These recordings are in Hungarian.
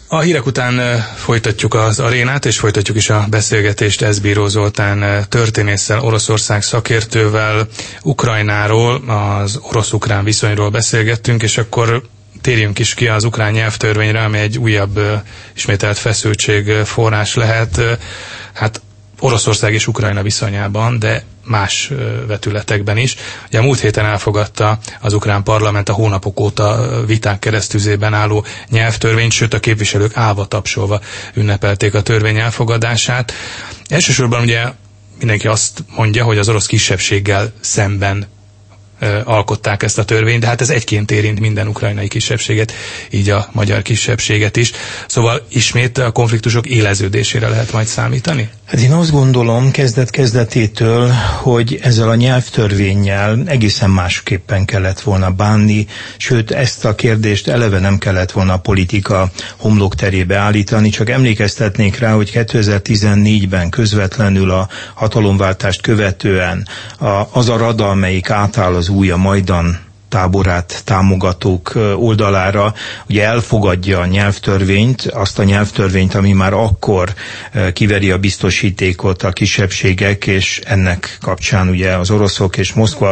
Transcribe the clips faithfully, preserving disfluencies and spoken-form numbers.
A hírek után folytatjuk az arénát, és folytatjuk is a beszélgetést Eszbíró Zoltán történésszel, Oroszország szakértővel. Ukrajnáról, az orosz-ukrán viszonyról beszélgettünk, és akkor térjünk is ki az ukrán nyelvtörvényre, ami egy újabb ismételt feszültség forrás lehet. Hát Oroszország és Ukrajna viszonyában, de más vetületekben is. Ugye a múlt héten elfogadta az ukrán parlament a hónapok óta viták keresztüzében álló nyelvtörvényt, sőt a képviselők állva tapsolva ünnepelték a törvény elfogadását. Elsősorban ugye mindenki azt mondja, hogy az orosz kisebbséggel szemben alkották ezt a törvényt, de hát ez egyként érint minden ukrajnai kisebbséget, így a magyar kisebbséget is. Szóval ismét a konfliktusok éleződésére lehet majd számítani? Hát én azt gondolom kezdet-kezdetétől, hogy ezzel a nyelvtörvénnyel egészen másképpen kellett volna bánni, sőt ezt a kérdést eleve nem kellett volna a politika homlokterébe állítani, csak emlékeztetnék rá, hogy kétezer-tizennégyben közvetlenül a hatalomváltást követően az a rada, amelyik átáll az új a Majdan táborát támogatók oldalára, ugye elfogadja a nyelvtörvényt, azt a nyelvtörvényt, ami már akkor kiveri a biztosítékot a kisebbségek, és ennek kapcsán ugye az oroszok és Moszkva,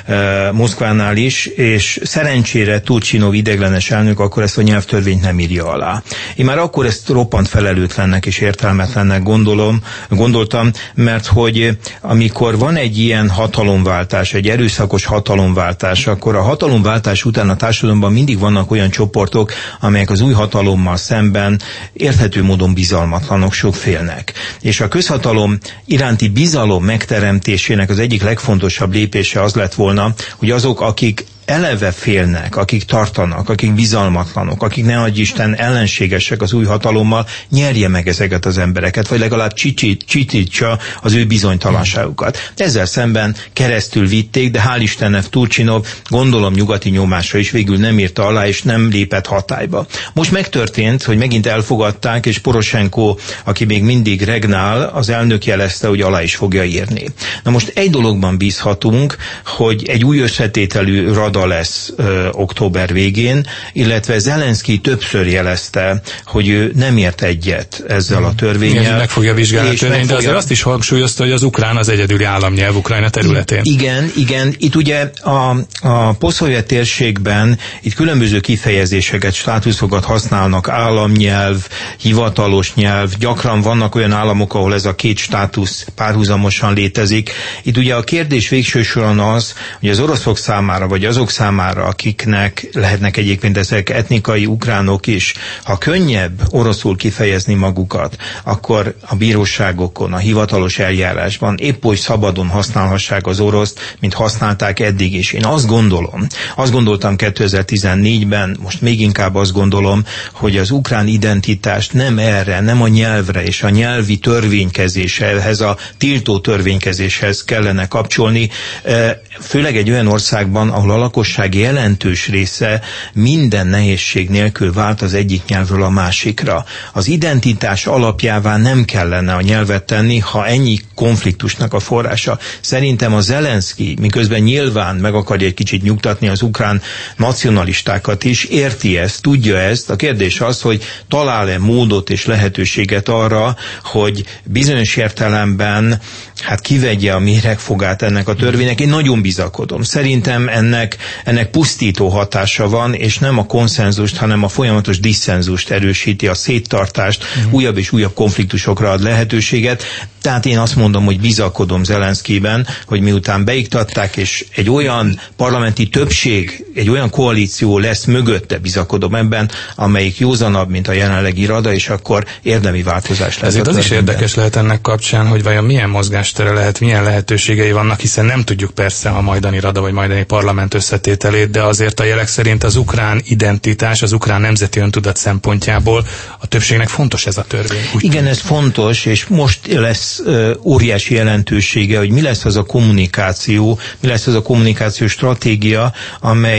Moszkvánál is, és szerencsére Turcsinov ideiglenes elnök akkor ezt a nyelvtörvényt nem írja alá. Én már akkor ezt roppant felelőtlennek és értelmetlennek gondolom, gondoltam, mert hogy amikor van egy ilyen hatalomváltás, egy erőszakos hatalomváltás, akkor a hatalomváltás után a társadalomban mindig vannak olyan csoportok, amelyek az új hatalommal szemben érthető módon bizalmatlanok, sok félnek. És a közhatalom iránti bizalom megteremtésének az egyik legfontosabb lépése az lett volna, hogy azok, akik eleve félnek, akik tartanak, akik bizalmatlanok, akik ne adj Isten ellenségesek az új hatalommal, nyerje meg ezeket az embereket, vagy legalább csitítsa az ő bizonytalanságukat. Ezzel szemben keresztül vitték, de hál' Istennek Turcsinov gondolom nyugati nyomásra is végül nem írta alá, és nem lépett hatályba. Most megtörtént, hogy megint elfogadták, és Poroshenko, aki még mindig regnál, az elnök jelezte, hogy alá is fogja írni. Na most egy dologban bízhatunk, hogy egy új összetételű rada lesz ö, október végén, illetve Zelenszky többször jelezte, hogy ő nem ért egyet ezzel a törvénnyel. Igen, meg fogja vizsgálni a törvényt, de azért azt is hangsúlyozta, hogy az ukrán az egyedüli államnyelv Ukrajna területén. Igen, igen. Itt ugye a, a posztszovjet térségben itt különböző kifejezéseket, státuszokat használnak, államnyelv, hivatalos nyelv, gyakran vannak olyan államok, ahol ez a két státusz párhuzamosan létezik. Itt ugye a kérdés végső soron az, hogy az oroszok számára, vagy azok számára, akiknek lehetnek egyébként ezek etnikai ukránok is, ha könnyebb oroszul kifejezni magukat, akkor a bíróságokon, a hivatalos eljárásban épp oly szabadon használhassák az oroszt, mint használták eddig is. Én azt gondolom, azt gondoltam kétezer-tizennégyben, most még inkább azt gondolom, hogy az ukrán identitást nem erre, nem a nyelvre és a nyelvi törvénykezéshez, a tiltó törvénykezéshez kellene kapcsolni, főleg egy olyan országban, ahol a lakosság jelentős része minden nehézség nélkül vált az egyik nyelvről a másikra. Az identitás alapjává nem kellene a nyelvet tenni, ha ennyi konfliktusnak a forrása. Szerintem a Zelenszky, miközben nyilván meg akarja egy kicsit nyugtatni az ukrán nacionalistákat is, érti ezt, tudja ezt. A kérdés az, hogy talál-e módot és lehetőséget arra, hogy bizonyos értelemben hát kivegye a méregfogát ennek a törvénynek. Én nagyon bizakodom. Szerintem ennek, ennek pusztító hatása van, és nem a konszenzust, hanem a folyamatos disszenzust erősíti, a széttartást, uh-huh. újabb és újabb konfliktusokra ad lehetőséget. Tehát én azt mondom, hogy bizakodom Zelenszkyben, hogy miután beiktatták, és egy olyan parlamenti többség, egy olyan koalíció lesz mögötte, bizakodom ebben, amelyik józanabb, mint a jelenlegi rada, és akkor érdemi változás lesz. Ezért az is érdekes lehet ennek kapcsán, hogy vajon milyen mozgástere lehet, milyen lehetőségei vannak, hiszen nem tudjuk persze a majdani rada vagy majdani parlament összetételét, de azért a jelek szerint az ukrán identitás, az ukrán nemzeti öntudat szempontjából a többségnek fontos ez a törvény. Igen, ez fontos, és most lesz uh, óriási jelentősége, hogy mi lesz az a kommunikáció, mi lesz az a kommunikációs stratégia, amely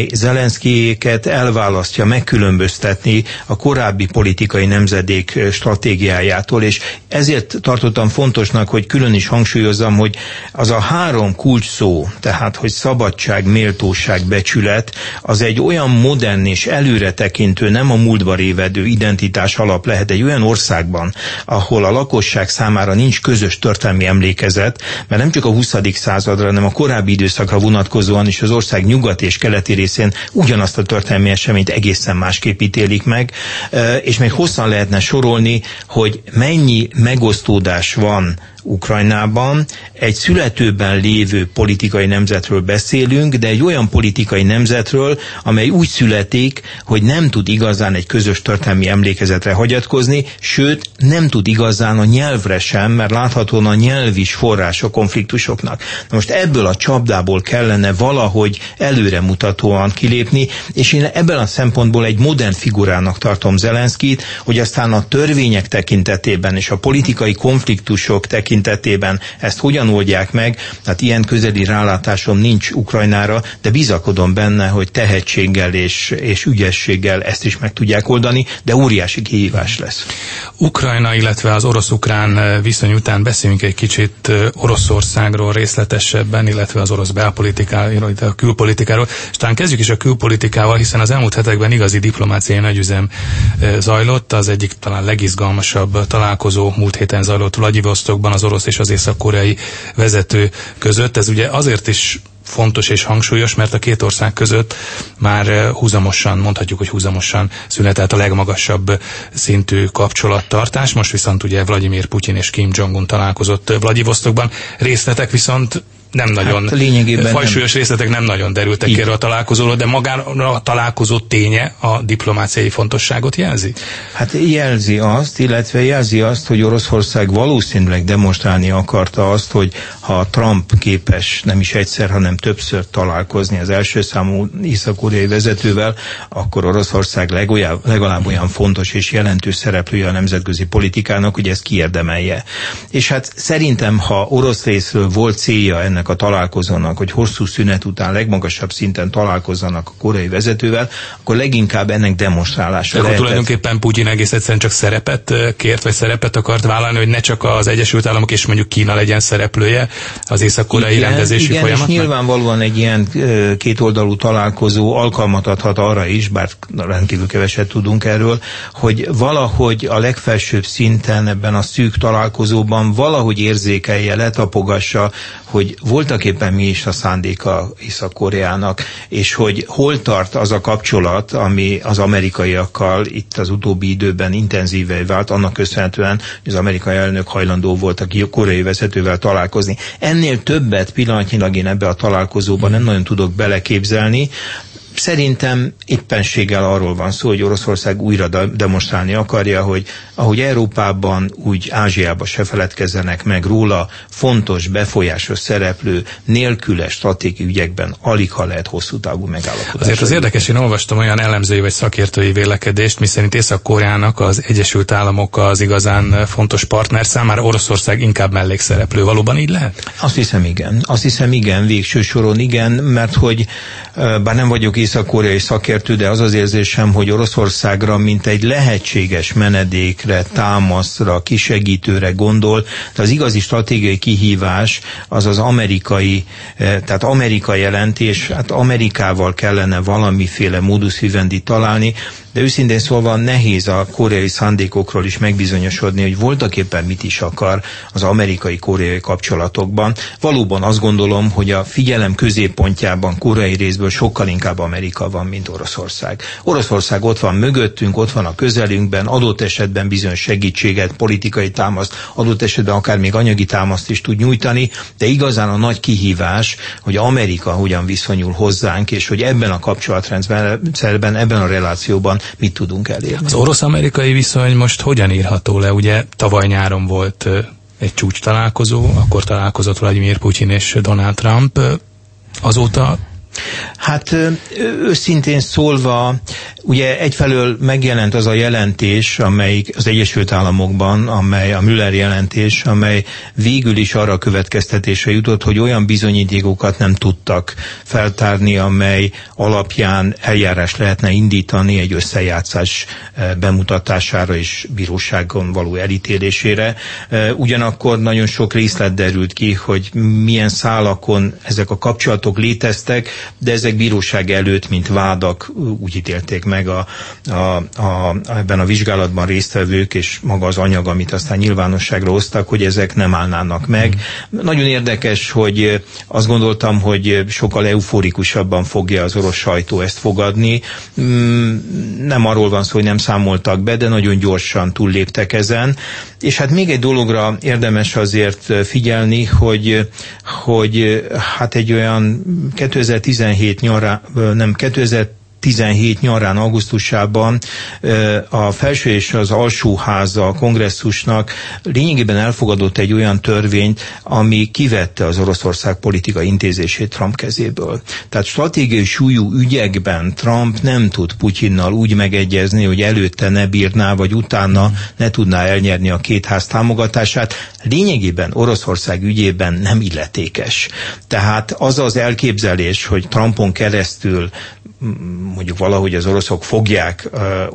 Zelenszkijéket elválasztja, megkülönböztetni a korábbi politikai nemzedék stratégiájától, és ezért tartottam fontosnak, hogy külön is hangsúlyozzam, hogy az a három kulcs szó, tehát, hogy szabadság, méltóság, becsület, az egy olyan modern és előretekintő, nem a múltba révedő identitás alap lehet egy olyan országban, ahol a lakosság számára nincs közös történelmi emlékezet, mert nem csak a huszadik századra, hanem a korábbi időszakra vonatkozóan is az ország nyugati és keleti részén ugyanazt a történelmi eseményt egészen másképp ítélik meg, és még hosszan lehetne sorolni, hogy mennyi megosztódás van Ukrajnában. Egy születőben lévő politikai nemzetről beszélünk, de egy olyan politikai nemzetről, amely úgy születik, hogy nem tud igazán egy közös történelmi emlékezetre hagyatkozni, sőt, nem tud igazán a nyelvre sem, mert láthatóan a nyelv is forrás a konfliktusoknak. Na most ebből a csapdából kellene valahogy előremutatóan kilépni, és én ebben a szempontból egy modern figurának tartom Zelenszkijt, hogy aztán a törvények tekintetében és a politikai konfliktusok tekintetében ezt hogyan oldják meg, hát ilyen közeli rálátásom nincs Ukrajnára, de bizakodom benne, hogy tehetséggel és, és ügyességgel ezt is meg tudják oldani, de óriási kihívás lesz. Ukrajna, illetve az orosz-ukrán viszony után beszéljünk egy kicsit Oroszországról részletesebben, illetve az orosz belpolitikáról, a külpolitikáról, és talán kezdjük is a külpolitikával, hiszen az elmúlt hetekben igazi diplomáciai nagyüzem zajlott, az egyik talán legizgalmasabb találkozó múlt héten zajlott Vladivostokban az orosz és az észak-koreai vezető között. Ez ugye azért is fontos és hangsúlyos, mert a két ország között már húzamosan, mondhatjuk, hogy húzamosan született a legmagasabb szintű kapcsolattartás. Most viszont ugye Vladimir Putyin és Kim Jong-un találkozott Vladivostokban. Részletek viszont nem nagyon, hát fajsúlyos nem. részletek nem nagyon derültek ki erről a találkozóról, de magára a találkozó ténye a diplomáciai fontosságot jelzi? Hát jelzi azt, illetve jelzi azt, hogy Oroszország valószínűleg demonstrálni akarta azt, hogy ha Trump képes nem is egyszer, hanem többször találkozni az első számú észak-koreai vezetővel, akkor Oroszország legalább, legalább olyan fontos és jelentős szereplője a nemzetközi politikának, hogy ezt kiérdemelje. És hát szerintem, ha orosz részről volt célja ennek a találkozónak, hogy hosszú szünet után legmagasabb szinten találkozzanak a koreai vezetővel, akkor leginkább ennek demonstrálása lehetett. Akkor tulajdonképpen Putyin egész egyszerűen csak szerepet kért, vagy szerepet akart vállalni, hogy ne csak az Egyesült Államok és mondjuk Kína legyen szereplője az észak-koreai rendezési igen, folyamatnak? Igen, és nyilvánvalóan egy ilyen kétoldalú találkozó alkalmat adhat arra is, bár rendkívül keveset tudunk erről, hogy valahogy a legfelsőbb szinten ebben a szűk találkozóban valahogy érzékelje, letapogassa, hogy voltak éppen mi is a szándéka Észak-Koreának, és hogy hol tart az a kapcsolat, ami az amerikaiakkal itt az utóbbi időben intenzíve vált, annak köszönhetően, hogy az amerikai elnök hajlandó volt a koreai vezetővel találkozni. Ennél többet pillanatnyilag én ebbe a találkozóban nem nagyon tudok beleképzelni. Szerintem éppenséggel arról van szó, hogy Oroszország újra demonstrálni akarja, hogy ahogy Európában, úgy Ázsiában se feledkezzenek meg róla, fontos, befolyásos szereplő nélküle stratégiai ügyekben alig-ha lehet hosszú távú megállapodás. Azért az érdekes, én olvastam olyan elemzői vagy szakértői vélekedést, miszerint Észak-Koreának az Egyesült Államok az igazán fontos partner, számára Oroszország inkább mellékszereplő. Valóban így lehet? Azt hiszem igen. Azt hiszem igen, végső soron igen, mert hogy bár nem vagyok észak-koreai szakértő, de az az érzésem, hogy Oroszországra mint egy lehetséges menedékre, támaszra, kisegítőre gondol, de az igazi stratégiai kihívás az az amerikai, tehát Amerika jelentés, hát Amerikával kellene valamiféle modus vivendi találni, de őszintén szólva nehéz a koreai szándékokról is megbizonyosodni, hogy voltak éppen mit is akar az amerikai-koreai kapcsolatokban. Valóban azt gondolom, hogy a figyelem középpontjában koreai részből sokkal inkább Amerika van, mint Oroszország. Oroszország ott van mögöttünk, ott van a közelünkben, adott esetben bizonyos segítséget, politikai támaszt, adott esetben akár még anyagi támaszt is tud nyújtani, de igazán a nagy kihívás, hogy Amerika hogyan viszonyul hozzánk, és hogy ebben a kapcsolatrendszerben, ebben a relációban mit tudunk elérni. Az orosz-amerikai viszony most hogyan írható le? Ugye tavaly nyáron volt egy csúcs találkozó, akkor találkozott Vladimir Putyin és Donald Trump. Azóta Hát őszintén szólva, ugye egyfelől megjelent az a jelentés, amely az Egyesült Államokban, amely a Müller jelentés, amely végül is arra a következtetésre jutott, hogy olyan bizonyítékokat nem tudtak feltárni, amely alapján eljárás lehetne indítani egy összejátszás bemutatására és bíróságon való elítélésére. Ugyanakkor nagyon sok részlet derült ki, hogy milyen szálakon ezek a kapcsolatok léteztek, de ezek bíróság előtt, mint vádak úgy ítélték meg a, a, a, ebben a vizsgálatban résztvevők, és maga az anyag, amit aztán nyilvánosságra hoztak, hogy ezek nem állnának meg. Mm. Nagyon érdekes, hogy azt gondoltam, hogy sokkal euforikusabban fogja az orosz sajtó ezt fogadni. Nem arról van szó, hogy nem számoltak be, de nagyon gyorsan túlléptek ezen. És hát még egy dologra érdemes azért figyelni, hogy, hogy hát egy olyan kétezer-tizenhét nyarán, nem, kétezer-tizenhét nyarán, augusztusában a felső és az alsóháza a kongresszusnak lényegében elfogadott egy olyan törvényt, ami kivette az Oroszország politika intézését Trump kezéből. Tehát stratégiai súlyú ügyekben Trump nem tud Putyinnal úgy megegyezni, hogy előtte ne bírná, vagy utána ne tudná elnyerni a két ház támogatását. Lényegében Oroszország ügyében nem illetékes. Tehát az az elképzelés, hogy Trumpon keresztül mondjuk valahogy az oroszok fogják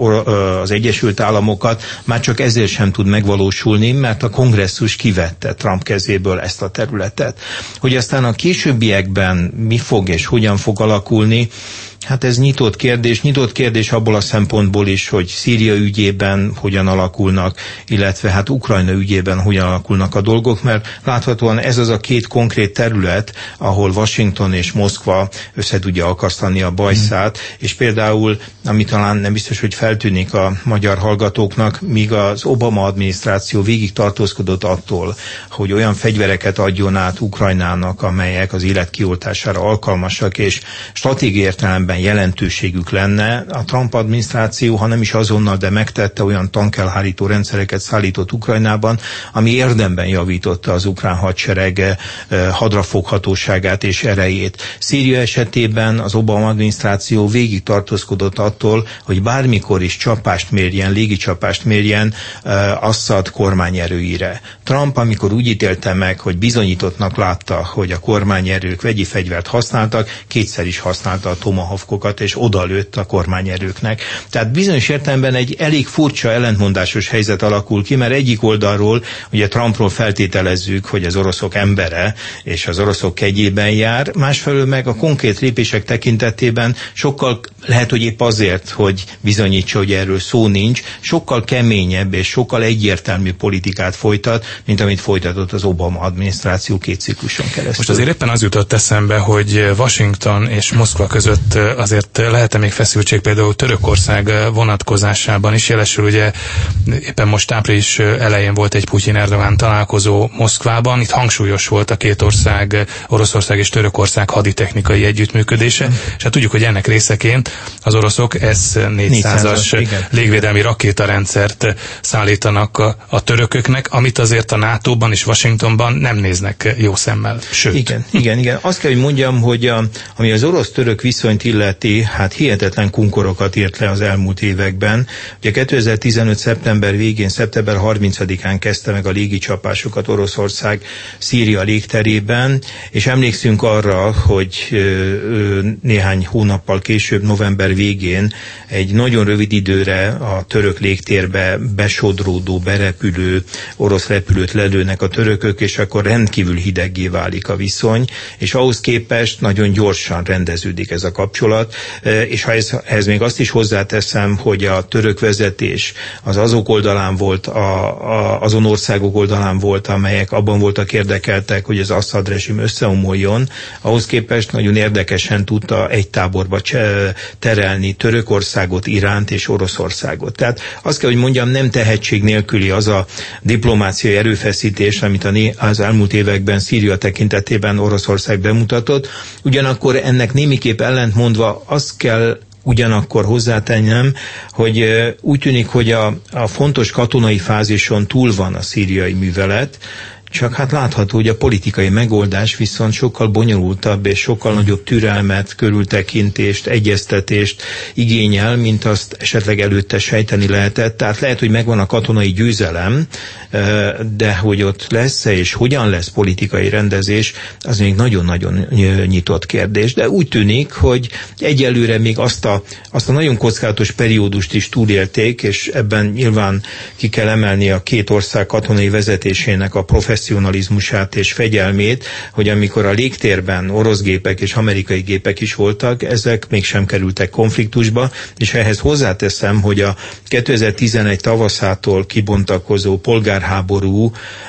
az Egyesült Államokat, már csak ezért sem tud megvalósulni, mert a kongresszus kivette Trump kezéből ezt a területet. Hogy aztán a későbbiekben mi fog és hogyan fog alakulni, hát ez nyitott kérdés, nyitott kérdés abból a szempontból is, hogy Szíria ügyében hogyan alakulnak, illetve hát Ukrajna ügyében hogyan alakulnak a dolgok, mert láthatóan ez az a két konkrét terület, ahol Washington és Moszkva össze tudja akasztani a bajszát, mm. és például, ami talán nem biztos, hogy feltűnik a magyar hallgatóknak, míg az Obama adminisztráció végig tartózkodott attól, hogy olyan fegyvereket adjon át Ukrajnának, amelyek az élet kioltására alkalmasak, és stratégiai értelemben jelentőségük lenne. A Trump adminisztráció, ha nem is azonnal, de megtette, olyan tankelhárító rendszereket szállított Ukrajnában, ami érdemben javította az ukrán hadsereg hadrafoghatóságát és erejét. Szíria esetében az Obama adminisztráció végig tartózkodott attól, hogy bármikor is csapást mérjen, légicsapást mérjen Assad kormányerőire. Trump, amikor úgy ítélte meg, hogy bizonyítottnak látta, hogy a kormányerők vegyi fegyvert használtak, kétszer is használta a Tomahawkokat, és odalőtt a kormányerőknek. Tehát bizonyos értelemben egy elég furcsa, ellentmondásos helyzet alakul ki, mert egyik oldalról ugye Trumpról feltételezzük, hogy az oroszok embere, és az oroszok kegyében jár, másfelől meg a konkrét lépések tekintetében sokkal, lehet, hogy épp azért, hogy bizonyítsa, hogy erről szó nincs, sokkal keményebb és sokkal egyértelmű politikát folytat, mint amit folytatott az Obama adminisztráció két cikluson keresztül. Most azért éppen az jutott eszembe, hogy Washington és Moszkva között azért lehet-e még feszültség például Törökország vonatkozásában is, jelesül ugye éppen most április elején volt egy Putyin-Erdogan találkozó Moszkvában, itt hangsúlyos volt a két ország, Oroszország és Törökország haditechnikai együttműködése, mm. és hát tudjuk, hogy ennek részeként az oroszok S négyszázas légvédelmi rakétarendszert szállítanak a, a törököknek, amit azért a nátóban és Washingtonban nem néznek jó szemmel. Sőt. Igen, igen, igen. Azt kell, hogy mondjam, hogy a, ami az orosz-török viszonyt illeti, hát hihetetlen kunkorokat írt le az elmúlt években. Ugye kétezer-tizenöt. szeptember végén, szeptember harmincadikán kezdte meg a légicsapásokat Oroszország Szíria légterében, és emlékszünk arra, hogy néhány hónappal később, november végén egy nagyon rövid időre a török légtérbe besodródó, berepülő orosz repülőt lelőnek a törökök, és akkor rendkívül hideggé válik a viszony, és ahhoz képest nagyon gyorsan rendeződik ez a kapcsolat, és ha ez, ehhez még azt is hozzáteszem, hogy a török vezetés az azok oldalán volt, a, a, azon országok oldalán volt, amelyek abban voltak érdekeltek, hogy az Assad rezsim összeomoljon, ahhoz képest nagyon érdekesen tudta egy táborba terelni Törökországot, Iránt és Oroszországot. Tehát azt kell, hogy mondjam, nem tehetség nélküli az a diplomáciai erőfeszítés, amit az elmúlt években Szíria tekintetében Oroszország bemutatott. Ugyanakkor ennek némiképp ellentmondva azt kell ugyanakkor hozzátennem, hogy úgy tűnik, hogy a, a fontos katonai fázison túl van a szíriai művelet, csak hát látható, hogy a politikai megoldás viszont sokkal bonyolultabb és sokkal nagyobb türelmet, körültekintést, egyeztetést igényel, mint azt esetleg előtte sejteni lehetett. Tehát lehet, hogy megvan a katonai győzelem, de hogy ott lesz-e és hogyan lesz politikai rendezés, az még nagyon-nagyon nyitott kérdés. De úgy tűnik, hogy egyelőre még azt a, azt a nagyon kockázatos periódust is túlélték, és ebben nyilván ki kell emelni a két ország katonai vezetésének a professzionalizmusát és fegyelmét, hogy amikor a légtérben orosz gépek és amerikai gépek is voltak, ezek mégsem kerültek konfliktusba, és ehhez hozzáteszem, hogy a kétezer-tizenegy tavaszától kibontakozó polgárháború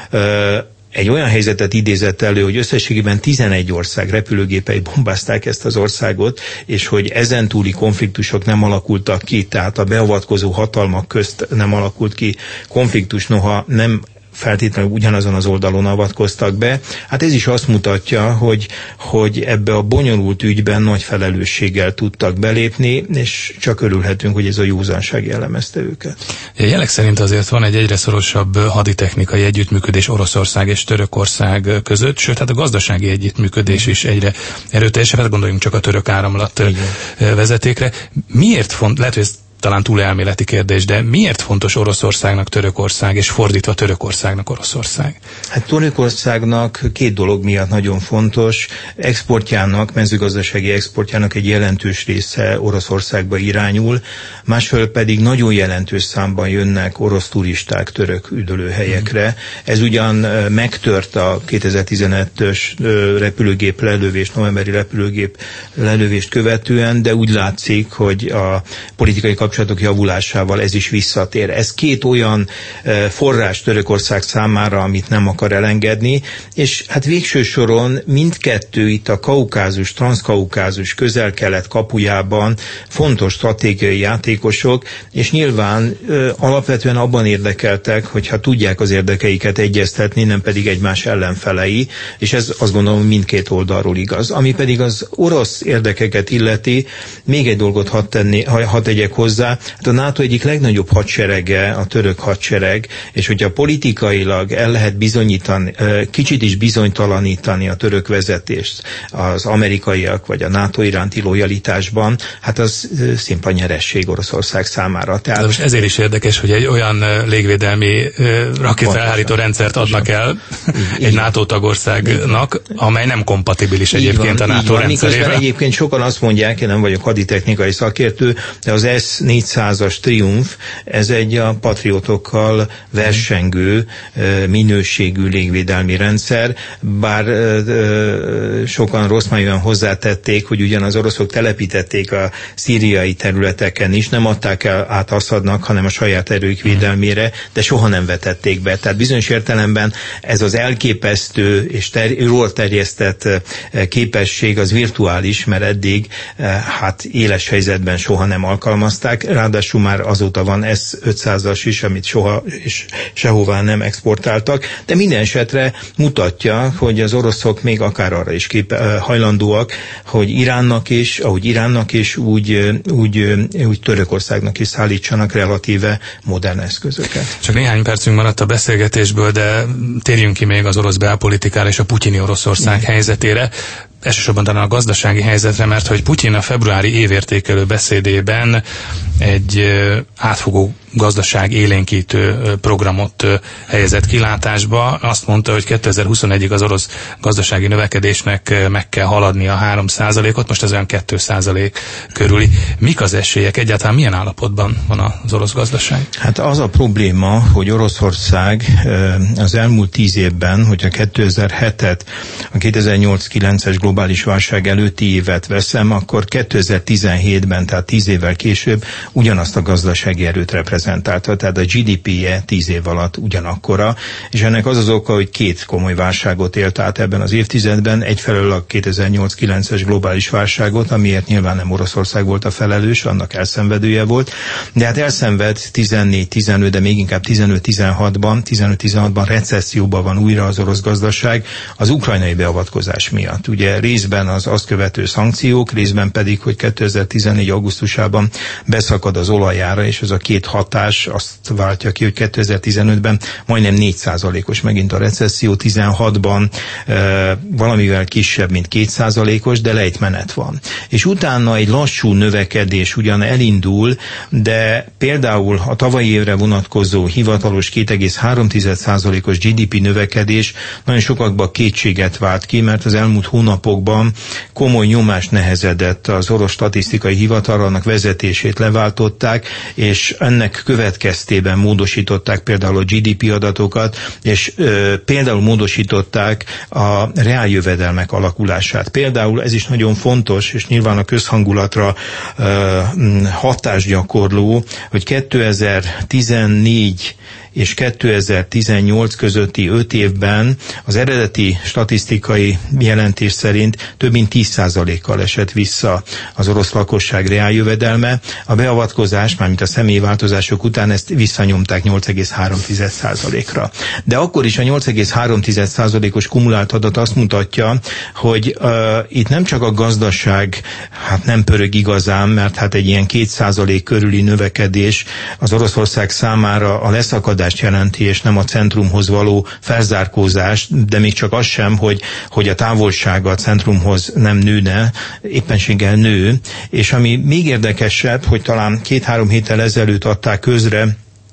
egy olyan helyzetet idézett elő, hogy összességében tizenegy ország repülőgépei bombázták ezt az országot, és hogy ezen túli konfliktusok nem alakultak ki, tehát a beavatkozó hatalmak közt nem alakult ki konfliktus, noha nem feltétlenül ugyanazon az oldalon avatkoztak be. Hát ez is azt mutatja, hogy, hogy ebbe a bonyolult ügyben nagy felelősséggel tudtak belépni, és csak örülhetünk, hogy ez a józanság jellemezte őket. Jelek szerint azért van egy egyre szorosabb haditechnikai együttműködés Oroszország és Törökország között, sőt, hát a gazdasági együttműködés is egyre erőteljesebb, hát gondoljunk csak a török áramlat vezetékre. Miért font, lehet, hogy ez talán túl elméleti kérdés, de miért fontos Oroszországnak Törökország, és fordítva Törökországnak Oroszország? Hát Törökországnak két dolog miatt nagyon fontos. Exportjának, mezőgazdasági exportjának egy jelentős része Oroszországba irányul, másfelől pedig nagyon jelentős számban jönnek orosz turisták török üdülőhelyekre. Ez ugyan megtört a kétezer-tizenötös repülőgép lelövést, novemberi repülőgép lelövést követően, de úgy látszik, hogy a politikai kapcsolatok javulásával ez is visszatér. Ez két olyan forrás Törökország számára, amit nem akar elengedni, és hát végső soron mindkettő itt a Kaukázus, Transzkaukázus, Közel-Kelet kapujában fontos stratégiai játékosok, és nyilván ö, alapvetően abban érdekeltek, hogyha tudják az érdekeiket egyeztetni, nem pedig egymás ellenfelei, és ez azt gondolom mindkét oldalról igaz. Ami pedig az orosz érdekeket illeti, még egy dolgot hadd tenni, hadd tegyek hozzá. Hát a NATO egyik legnagyobb hadserege a török hadsereg, és hogyha politikailag el lehet bizonyítani, kicsit is bizonytalanítani a török vezetést az amerikaiak vagy a NATO iránti lojalitásban, hát az szimpla nyeresség Oroszország számára. Tehát de most ezért is érdekes, hogy egy olyan légvédelmi rakétaelhárító rendszert adnak el egy NATO tagországnak, amely nem kompatibilis egyébként van, a NATO rendszerével. Miközben egyébként sokan azt mondják, én nem vagyok haditechnikai szakértő, de az S négyszázas Triumph, ez egy a patriótokkal versengő minőségű légvédelmi rendszer, bár sokan rossz májúan hozzátették, hogy ugyan az oroszok telepítették a szíriai területeken is, nem adták el át Assadnak, hanem a saját erők védelmére, de soha nem vetették be. Tehát bizonyos értelemben ez az elképesztő és ter- jól terjesztett képesség az virtuális, mert eddig hát éles helyzetben soha nem alkalmazták, ráadásul már azóta van S ötszázas is, amit soha és sehová nem exportáltak, de minden esetre mutatja, hogy az oroszok még akár arra is kép, hajlandóak, hogy Iránnak is, ahogy Iránnak is, úgy, úgy, úgy Törökországnak is szállítsanak relatíve modern eszközöket. Csak néhány percünk maradt a beszélgetésből, de térjünk ki még az orosz belpolitikára és a putyini Oroszország mm. helyzetére. Elsősorban talán a gazdasági helyzetre, mert hogy Putyin a februári évértékelő beszédében egy átfogó gazdaság élénkítő programot helyezett kilátásba. Azt mondta, hogy kétezer-huszonegyig az orosz gazdasági növekedésnek meg kell haladni a három százalékot, most ez olyan két százalék körüli. Mik az esélyek? Egyáltalán milyen állapotban van az orosz gazdaság? Hát az a probléma, hogy Oroszország az elmúlt tíz évben, hogyha kétezer-hetet, a kétezer-nyolc-kilences globális válság előtti évet veszem, akkor kétezer-tizenhétben, tehát tíz évvel később ugyanazt a gazdasági erőt reprezentálta, tehát a gé dé pé-je tíz év alatt ugyanakkora, és ennek az az oka, hogy két komoly válságot élt át ebben az évtizedben, egyfelől a kétezer-nyolc-kilences globális válságot, amiért nyilván nem Oroszország volt a felelős, annak elszenvedője volt, de hát elszenved tizennégy-tizenöt, de még inkább tizenöt-tizenhatban, tizenöt-tizenhatban recesszióban van újra az orosz gazdaság az ukrajnai beavatkozás miatt. Ugye részben az azt követő szankciók, részben pedig, hogy kétezer-tizennégy augusztusában beszakad az olajára, és ez a két hatás azt váltja ki, hogy kétezer-tizenötben majdnem négy százalékos megint a recesszió, tizenhatban e, valamivel kisebb, mint két százalékos, de lejtmenet van. És utána egy lassú növekedés ugyan elindul, de például a tavalyi évre vonatkozó hivatalos két egész három százalékos gé dé pé növekedés nagyon sokakban kétséget vált ki, mert az elmúlt hónapokban komoly nyomás nehezedett az orosz statisztikai hivatalra, annak vezetését leváltották, és ennek következtében módosították például a gé dé pé adatokat, és ö, például módosították a reáljövedelmek alakulását. Például ez is nagyon fontos, és nyilván a közhangulatra ö, hatásgyakorló, hogy kétezer-tizennégy és kétezer-tizennyolc közötti öt évben az eredeti statisztikai jelentés szerint több mint tíz százalékkal esett vissza az orosz lakosság reáljövedelme. A beavatkozás, mármint a személyi változások után ezt visszanyomták nyolc egész három százalékra. De akkor is a nyolc egész három százalékos kumulált adat azt mutatja, hogy uh, itt nem csak a gazdaság hát nem pörög igazán, mert hát egy ilyen két százalék körüli növekedés az Oroszország számára a leszakadás jelenti, és nem a centrumhoz való felzárkózás, de még csak az sem, hogy, hogy a távolsága a centrumhoz nem nőne, éppenséggel nő, és ami még érdekesebb, hogy talán két-három héttel ezelőtt adták közre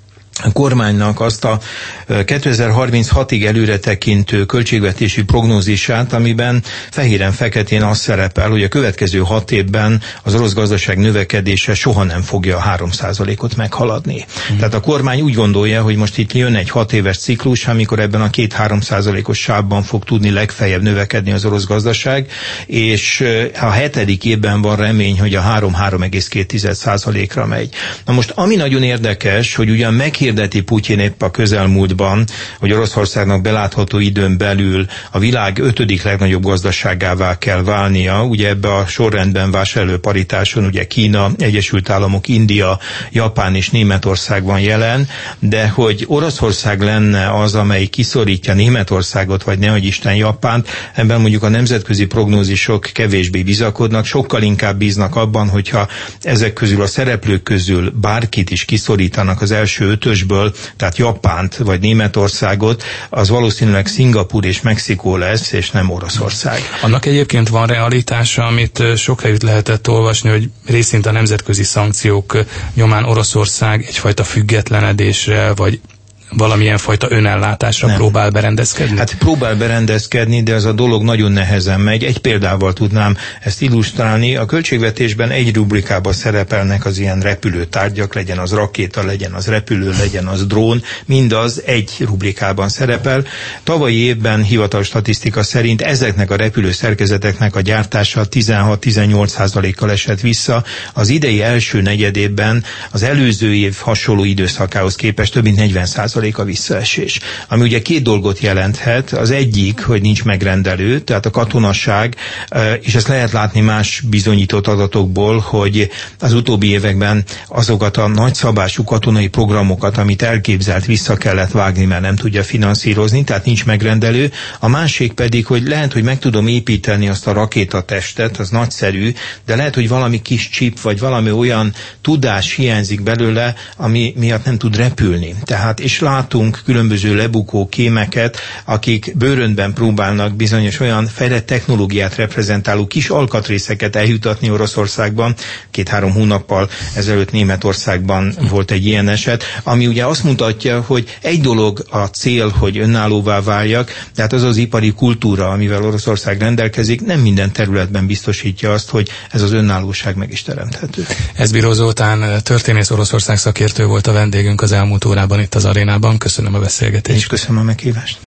a kormánynak azt a kétezer-harminchatig előre tekintő költségvetési prognózisát, amiben fehéren-feketén az szerepel, hogy a következő hat évben az orosz gazdaság növekedése soha nem fogja a három százalékot meghaladni. Mm. Tehát a kormány úgy gondolja, hogy most itt jön egy hat éves ciklus, amikor ebben a két-három százalékos sávban fog tudni legfeljebb növekedni az orosz gazdaság, és a hetedik évben van remény, hogy a három-három egész két százalékra megy. Na most, ami nagyon érdekes, hogy ugyan meg hirdeti Putyin épp a közelmúltban, hogy Oroszországnak belátható időn belül a világ ötödik legnagyobb gazdaságává kell válnia. Ugye ebbe a sorrendben vásárló paritáson ugye Kína, Egyesült Államok, India, Japán és Németország van jelen, de hogy Oroszország lenne az, amely kiszorítja Németországot, vagy nehogy Isten Japánt, ebben mondjuk a nemzetközi prognózisok kevésbé bizakodnak, sokkal inkább bíznak abban, hogyha ezek közül a szereplők közül bárkit is kiszorítanak az első ötösből, tehát Japánt vagy Németországot, az valószínűleg Szingapúr és Mexikó lesz, és nem Oroszország. Annak egyébként van realitása, amit sok helyütt lehetett olvasni, hogy részint a nemzetközi szankciók nyomán Oroszország egyfajta függetlenedésre, vagy valamilyen fajta önellátásra nem. próbál berendezkedni? Hát próbál berendezkedni, de ez a dolog nagyon nehezen megy. Egy példával tudnám ezt illusztrálni. A költségvetésben egy rubrikában szerepelnek az ilyen repülőtárgyak, legyen az rakéta, legyen az repülő, legyen az drón, mindaz egy rubrikában szerepel. Tavalyi évben hivatalos statisztika szerint ezeknek a repülőszerkezeteknek a gyártása tizenhat-tizennyolc százalékkal esett vissza. Az idei első negyedében az előző év hasonló időszakához képest több mint negyven százalék a visszaesés. Ami ugye két dolgot jelenthet. Az egyik, hogy nincs megrendelő, tehát a katonasság, és ezt lehet látni más bizonyított adatokból, hogy az utóbbi években azokat a nagyszabású katonai programokat, amit elképzelt, vissza kellett vágni, mert nem tudja finanszírozni, tehát nincs megrendelő. A másik pedig, hogy lehet, hogy meg tudom építeni azt a rakétatestet, az nagyszerű, de lehet, hogy valami kis chip, vagy valami olyan tudás hiányzik belőle, ami miatt nem tud repülni. Tehát, és látunk különböző lebukó kémeket, akik bőrönben próbálnak bizonyos olyan fejlett technológiát reprezentáló kis alkatrészeket eljutatni Oroszországban. Két-három hónappal ezelőtt Németországban volt egy ilyen eset, ami ugye azt mutatja, hogy egy dolog a cél, hogy önállóvá váljak, tehát az az ipari kultúra, amivel Oroszország rendelkezik, nem minden területben biztosítja azt, hogy ez az önállóság meg is teremthető. Eszbíró Zoltán történész Oroszország szakértő volt a vendégünk az elmúlt órában itt az arénában. Köszönöm a beszélgetést. És köszönöm a meghívást.